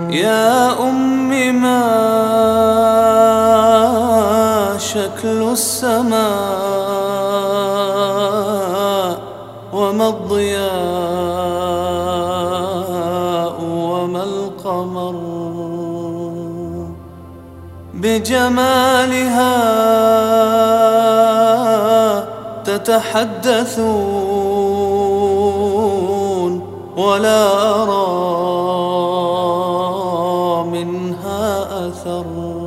يا أم ما شكل السماء وما الضياء وما القمر، بجمالها تتحدثون ولا أرى منها أثر.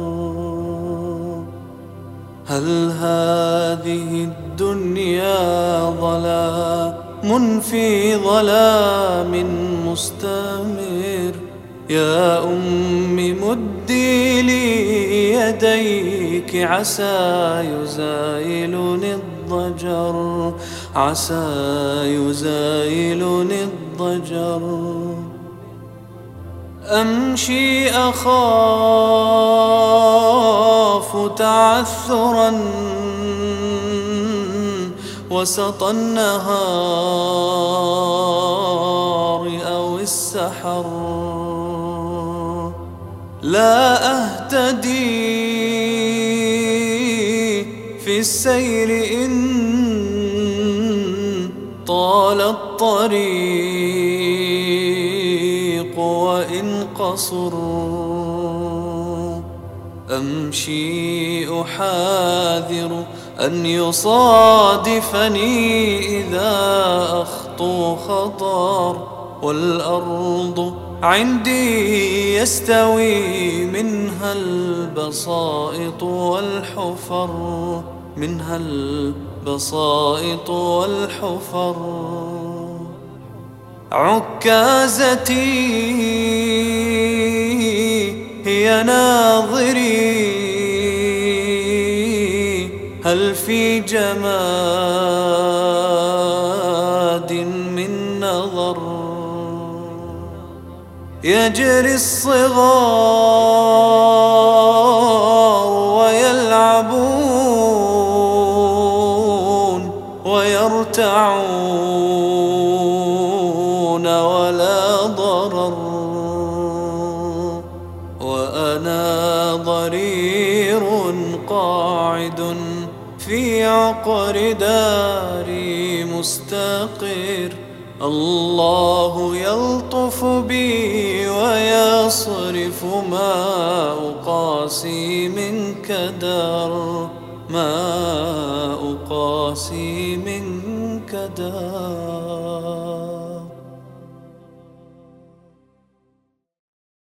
هل هذه الدنيا ظلام في ظلام مستمر؟ يا أم مدي لي يديك عسى يزايلني الضجر، عسى يزايلني الضجر. أمشي أخاف تعثرا وسط النهار أو السحر، لا أهتدي في السير إن طال الطريق وإن قصر. أمشي أحاذر أن يصادفني إذا أخطو خطر، والأرض عندي يستوي منها البسائط والحفر، منها البسائط والحفر. عكازتي هي ناظري، هل في جماد من نظر؟ يجري الصغار ويلعبون ويرتعون ولا ضرر، وأنا ضرير قاعد في عقر داري مستقر. الله يلطف بي ويصرف ما أقاسي من كدر، ما أقاسي